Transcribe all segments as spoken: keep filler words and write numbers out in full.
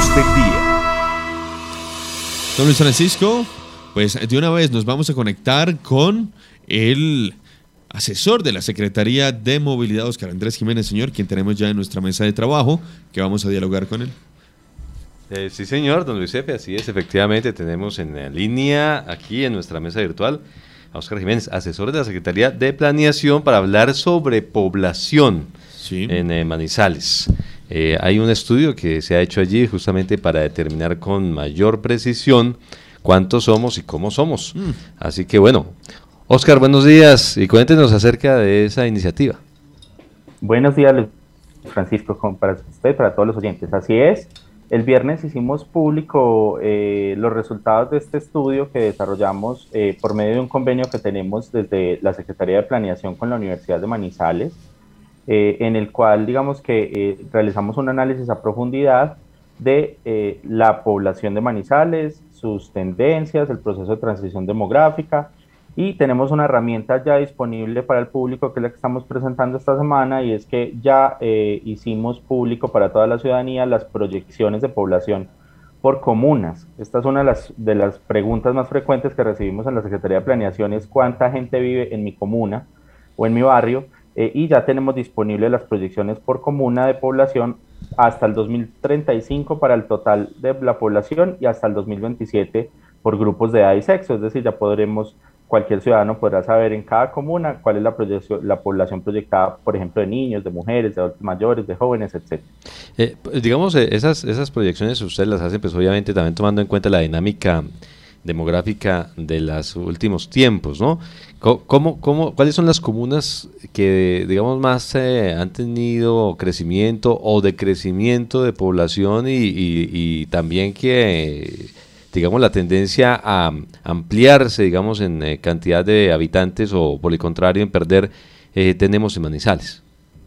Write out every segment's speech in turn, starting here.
del día. Don Luis Francisco, pues de una vez nos vamos a conectar con el asesor de la Secretaría de Movilidad, Óscar Andrés Jiménez, señor, quien tenemos ya en nuestra mesa de trabajo, que vamos a dialogar con él. Eh, sí, señor, don Luis Epe, así es, efectivamente, tenemos en la línea, aquí en nuestra mesa virtual, a Óscar Jiménez, asesor de la Secretaría de Planeación, para hablar sobre población sí. en eh, Manizales. Eh, hay un estudio que se ha hecho allí justamente para determinar con mayor precisión cuántos somos y cómo somos. Mm. Así que bueno, Óscar, buenos días y cuéntenos acerca de esa iniciativa. Buenos días, Luis Francisco, para usted y para todos los oyentes. Así es, el viernes hicimos público eh, los resultados de este estudio que desarrollamos eh, por medio de un convenio que tenemos desde la Secretaría de Planeación con la Universidad de Manizales, eh, en el cual digamos que eh, realizamos un análisis a profundidad de eh, la población de Manizales, sus tendencias, el proceso de transición demográfica, y tenemos una herramienta ya disponible para el público, que es la que estamos presentando esta semana, y es que ya eh, hicimos público para toda la ciudadanía las proyecciones de población por comunas. Esta es una de las, de las preguntas más frecuentes que recibimos en la Secretaría de Planeación, es cuánta gente vive en mi comuna o en mi barrio, eh, y ya tenemos disponibles las proyecciones por comuna de población hasta el dos mil treinta y cinco para el total de la población y hasta el dos mil veintisiete por grupos de edad y sexo, es decir, ya podremos, cualquier ciudadano podrá saber en cada comuna cuál es la, proyección, la población proyectada, por ejemplo, de niños, de mujeres, de adultos mayores, de jóvenes, etcétera. Eh, digamos, eh, esas, esas proyecciones ustedes las hacen, pues obviamente también tomando en cuenta la dinámica demográfica de los últimos tiempos, ¿no? ¿Cómo, cómo, ¿Cuáles son las comunas que, digamos, más eh, han tenido crecimiento o decrecimiento de población y, y, y también que, digamos, la tendencia a ampliarse, digamos, en eh, cantidad de habitantes o, por el contrario, en perder, eh, tenemos en Manizales?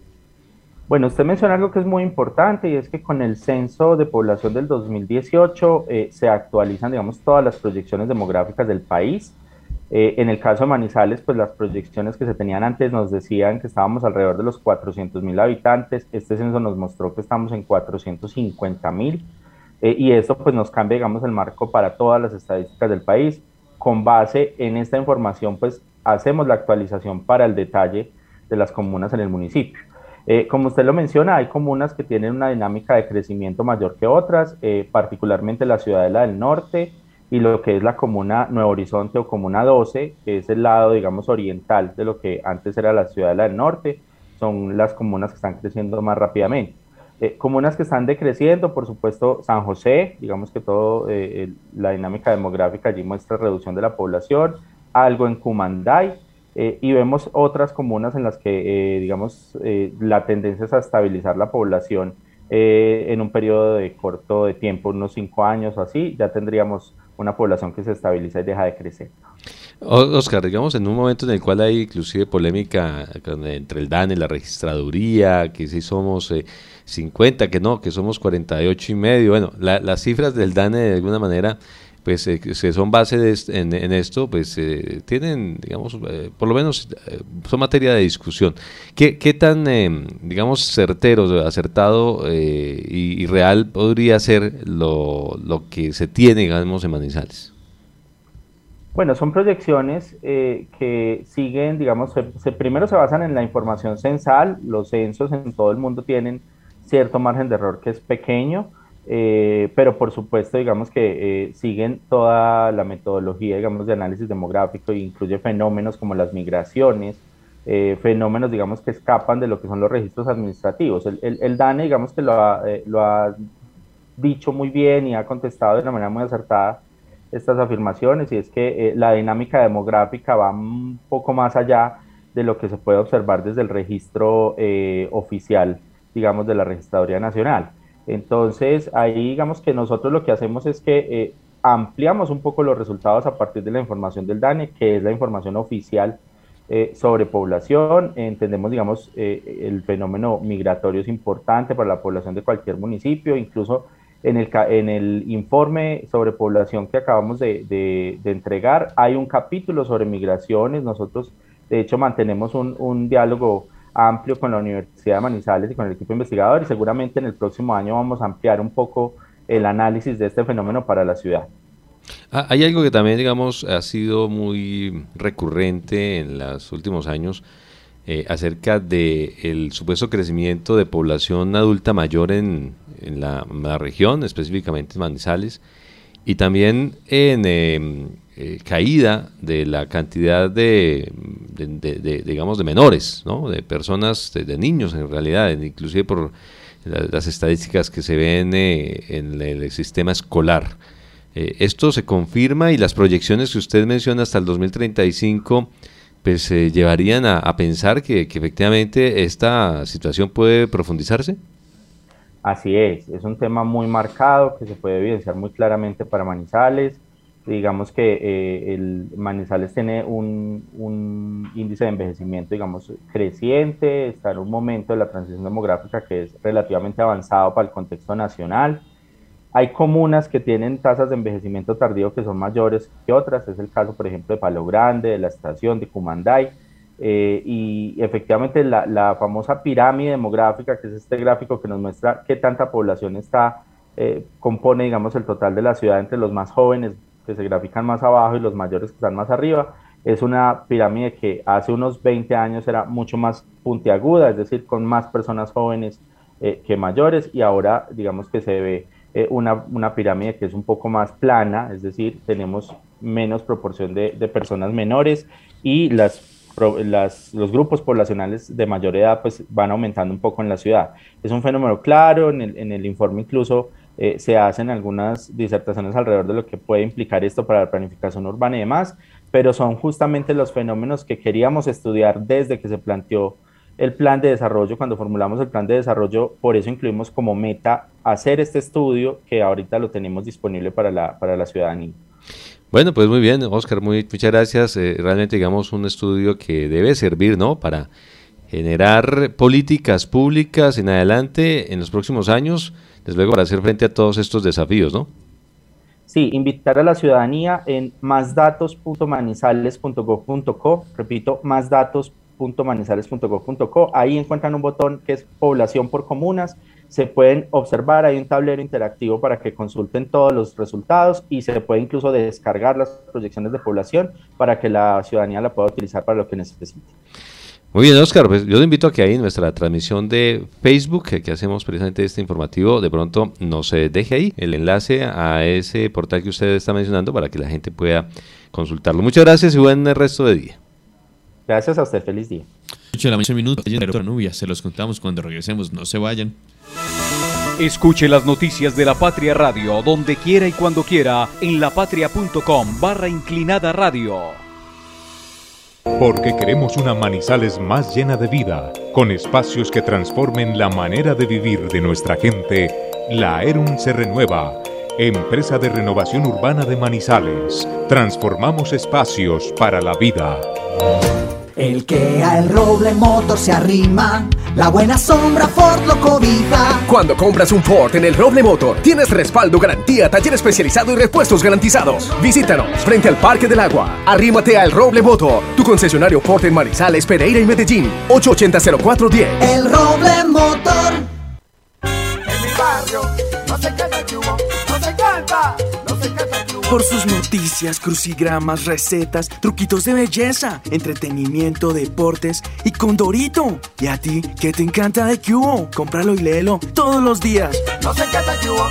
Bueno, usted menciona algo que es muy importante, y es que con el censo de población del dos mil dieciocho eh, se actualizan, digamos, todas las proyecciones demográficas del país. Eh, en el caso de Manizales, pues las proyecciones que se tenían antes nos decían que estábamos alrededor de los cuatrocientos mil habitantes. Este censo nos mostró que estamos en cuatrocientos cincuenta mil, eh, y eso pues nos cambia, digamos, el marco para todas las estadísticas del país. Con base en esta información, pues hacemos la actualización para el detalle de las comunas en el municipio. Eh, como usted lo menciona, hay comunas que tienen una dinámica de crecimiento mayor que otras, eh, particularmente la Ciudadela del Norte y lo que es la comuna Nuevo Horizonte o comuna doce, que es el lado, digamos, oriental de lo que antes era la Ciudadela del Norte. Son las comunas que están creciendo más rápidamente. Eh, comunas que están decreciendo, por supuesto, San José, digamos que todo, eh, el, la dinámica demográfica allí muestra reducción de la población, algo en Cumanday. Eh, y vemos otras comunas en las que, eh, digamos, eh, la tendencia es a estabilizar la población eh, en un periodo de corto de tiempo, unos cinco años o así, ya tendríamos una población que se estabiliza y deja de crecer. Óscar, digamos, en un momento en el cual hay inclusive polémica entre el DANE y la registraduría, que si somos eh, cincuenta, que no, que somos cuarenta y ocho y medio, bueno, la, las cifras del DANE de alguna manera pues eh, que son base de est en, en esto, pues eh, tienen, digamos, eh, por lo menos eh, son materia de discusión. ¿Qué, qué tan, eh, digamos, certero, acertado eh, y, y real podría ser lo, lo que se tiene, digamos, en Manizales? Bueno, son proyecciones eh, que siguen, digamos, se, se, primero se basan en la información censal. Los censos en todo el mundo tienen cierto margen de error que es pequeño, Eh, pero por supuesto, digamos que eh, siguen toda la metodología, digamos, de análisis demográfico, e incluye fenómenos como las migraciones, eh, fenómenos, digamos, que escapan de lo que son los registros administrativos. El, el, el DANE, digamos, que lo ha, eh, lo ha dicho muy bien y ha contestado de una manera muy acertada estas afirmaciones, y es que eh, la dinámica demográfica va un poco más allá de lo que se puede observar desde el registro eh, oficial, digamos, de la Registraduría Nacional. Entonces, ahí digamos que nosotros lo que hacemos es que eh, ampliamos un poco los resultados a partir de la información del DANE, que es la información oficial eh, sobre población. Entendemos, digamos, eh, el fenómeno migratorio es importante para la población de cualquier municipio. Incluso en el, en el informe sobre población que acabamos de, de, de entregar, hay un capítulo sobre migraciones. Nosotros, de hecho, mantenemos un, un diálogo amplio con la Universidad de Manizales y con el equipo investigador, y seguramente en el próximo año vamos a ampliar un poco el análisis de este fenómeno para la ciudad. Ah, hay algo que también, digamos, ha sido muy recurrente en los últimos años, eh, acerca del supuesto crecimiento de población adulta mayor en, en la, la región, específicamente en Manizales, y también en eh, eh, caída de la cantidad de, de, de, de, digamos, de menores, ¿no? De personas, de, de niños en realidad, inclusive por la, las estadísticas que se ven eh, en el sistema escolar. Eh, esto se confirma y las proyecciones que usted menciona hasta el dos mil treinta y cinco pues eh, llevarían a, a pensar que, que efectivamente esta situación puede profundizarse. Así es, es un tema muy marcado que se puede evidenciar muy claramente para Manizales. Digamos que eh, el Manizales tiene un, un índice de envejecimiento, digamos, creciente, está en un momento de la transición demográfica que es relativamente avanzado para el contexto nacional. Hay comunas que tienen tasas de envejecimiento tardío que son mayores que otras, es el caso, por ejemplo, de Palo Grande, de La Estación, de Cumanday, eh, y efectivamente la, la famosa pirámide demográfica, que es este gráfico que nos muestra qué tanta población está, eh, compone, digamos, el total de la ciudad entre los más jóvenes, que se grafican más abajo, y los mayores que están más arriba. Es una pirámide que hace unos veinte años era mucho más puntiaguda, es decir, con más personas jóvenes eh, que mayores, y ahora digamos que se ve eh, una, una pirámide que es un poco más plana, es decir, tenemos menos proporción de, de personas menores, y las, las, los grupos poblacionales de mayor edad pues van aumentando un poco en la ciudad. Es un fenómeno claro, en el, en el informe incluso Eh, se hacen algunas disertaciones alrededor de lo que puede implicar esto para la planificación urbana y demás, pero son justamente los fenómenos que queríamos estudiar desde que se planteó el plan de desarrollo, cuando formulamos el plan de desarrollo. Por eso incluimos como meta hacer este estudio, que ahorita lo tenemos disponible para la, para la ciudadanía. Bueno, pues muy bien, Óscar, muy, muchas gracias. Eh, realmente, digamos, un estudio que debe servir, ¿no?, para generar políticas públicas en adelante, en los próximos años, desde luego, para hacer frente a todos estos desafíos, ¿no? Sí, invitar a la ciudadanía en más datos punto manizales punto gob punto co, repito, más datos punto manizales punto gob punto co, ahí encuentran un botón que es población por comunas, se pueden observar, hay un tablero interactivo para que consulten todos los resultados, y se puede incluso descargar las proyecciones de población para que la ciudadanía la pueda utilizar para lo que necesite. Muy bien, Óscar, pues yo te invito a que ahí en nuestra transmisión de Facebook, que, que hacemos precisamente este informativo, de pronto nos eh, deje ahí el enlace a ese portal que usted está mencionando para que la gente pueda consultarlo. Muchas gracias y buen resto de día. Gracias a usted, feliz día. ocho de la mañana, minutos, Nubia, se los contamos cuando regresemos, no se vayan. Escuche las noticias de La Patria Radio, donde quiera y cuando quiera, en lapatria.com barra inclinada radio. Porque queremos una Manizales más llena de vida, con espacios que transformen la manera de vivir de nuestra gente, la Aerum se renueva. Empresa de Renovación Urbana de Manizales. Transformamos espacios para la vida. El que a El Roble Motor se arrima, la buena sombra Ford lo cobija. Cuando compras un Ford en El Roble Motor, tienes respaldo, garantía, taller especializado y repuestos garantizados. Visítanos frente al Parque del Agua. Arrímate a El Roble Motor, tu concesionario Ford en Manizales, Pereira y Medellín. ocho ochenta cero cuatro diez. El Roble Motor. En mi barrio no se canta el cubo, no se canta, no se canta el cubo. Por sus noticias, crucigramas, recetas, truquitos de belleza, entretenimiento, deportes y Condorito. ¿Y a ti qué te encanta de Cubo? Cómpralo y léelo todos los días. No se canta el cubo.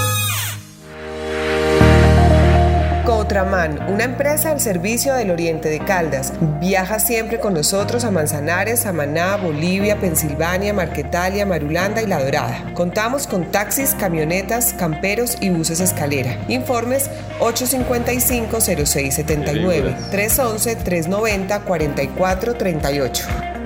Cotraman, una empresa al servicio del Oriente de Caldas. Viaja siempre con nosotros a Manzanares, Samaná, Bolivia, Pensilvania, Marquetalia, Marulanda y La Dorada. Contamos con taxis, camionetas, camperos y buses escalera. Informes ocho cinco cinco, cero seis siete nueve, tres uno uno, tres nueve cero, cuatro cuatro tres ocho.